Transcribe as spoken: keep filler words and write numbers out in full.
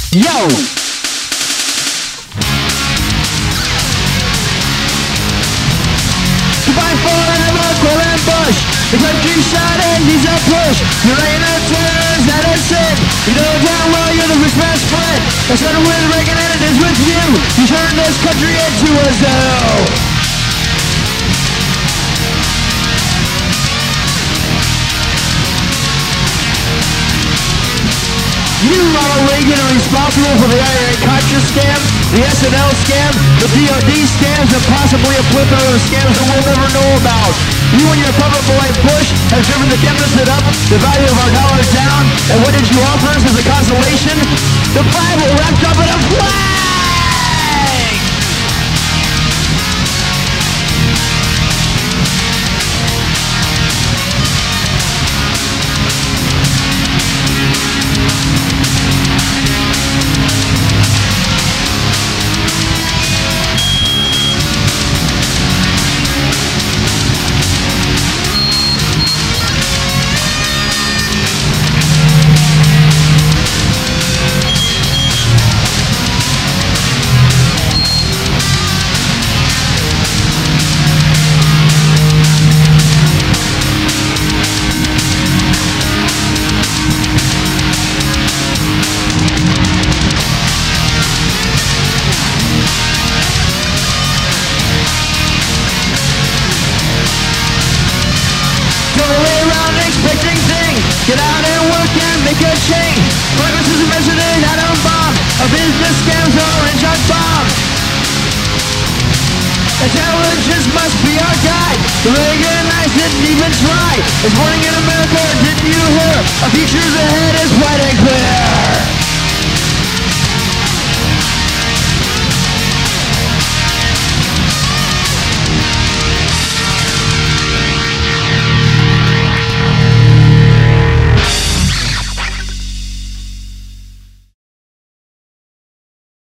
Yo! Combine for an Quill and Bush. The countryside and needs a push. You're laying the turns that are sin. You know damn well you're the rich man's friend. I started with Reagan and it is with you. You turned this country into a zoo. You, Ronald Reagan, are responsible for the I R A Contra scam, the S N L scam, the D O D scams, and possibly a plethora of scams that we'll never know about. You and your puppet boy Bush have driven the deficit up, the value of our dollar down, and what did you offer us as a consolation? The Bible wrapped up in a flag! Get out and work and make a change. Progress is measured in atom bomb. A business scams or orange bomb. Intelligence must be our guide. The Reaganites didn't even try. It's morning in America, didn't you hear? Our future's